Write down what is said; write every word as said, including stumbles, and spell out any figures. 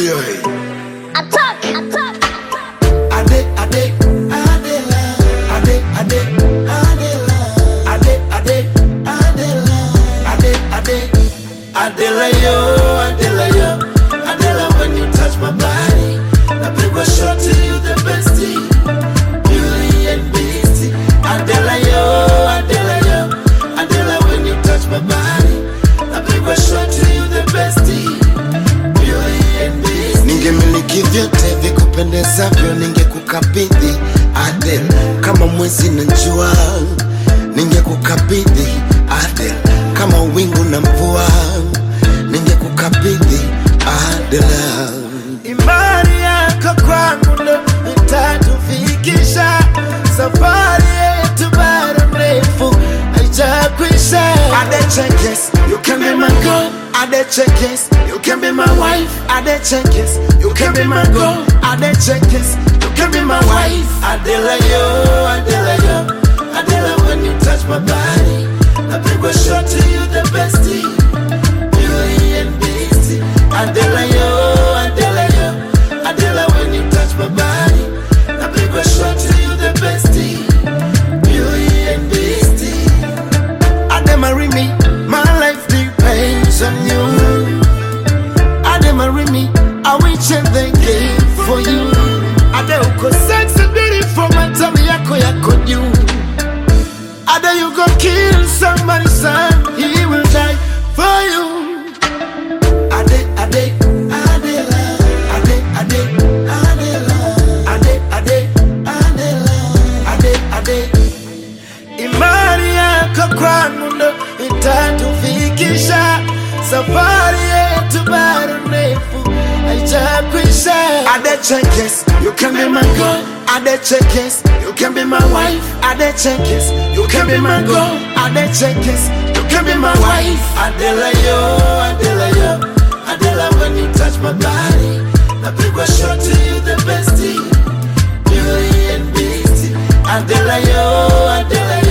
Sikia hii. Attack, attack. Ade, ade, Adela. Ade, ade, Adela. Ade, ade, Adela. Ade, ade, Adela yo, Adela yo. Adela, when you touch my body, I bring a shot to you, the bestie. Beauty and beastie. Adela yo, Adela yo. Adela, when you touch my body, I bring a shot to you, the bestie. Ningemiliki vyote vikupendezavyo, ningekukabidhi Adel, kama mwezi na jua. Ningekukabidhi Adel, kama wingu na mvua. Ningekukabidhi Adel. Imani yako kwangu ndo itatufikisha, safari yetu bado mrefu haijakwisha. Adechekes, you can be my girl. Adechekes, you can be my wife. Adechekes, you can be my girl. Adechekes, you can be my wife. Adela yo, Adela yo. Adela, when you touch my body, I bring a shot to you, the bestie. Beauty and beastie. Adela yo, Adela yo. Adela, when you touch my body, I bring a shot to you, the bestie. Beauty and beastie. Ade marry me, my life depends on you. Ade marry me, I will change the game for you. Ade uko sexy, beautiful, my tummy yako yako you. Ade you go kill somebody's son, he will die for you. Ade, ade, Adela. Ade, ade, Adela. Ade, ade, Adela. Ade, ade. Imani yako kwangu ndo itatufikisha, safari yetu bado ndefu haijakwisha. Adechekes, you can be my girl. Adechekes, you can be my wife. Adechekes, you can be my girl. Adechekes, you can be my wife. Adela yo, Adela yo. Adela, when you touch my body, I bring a shot to you, the bestie. Beauty and beastie. Adela yo, Adela yo.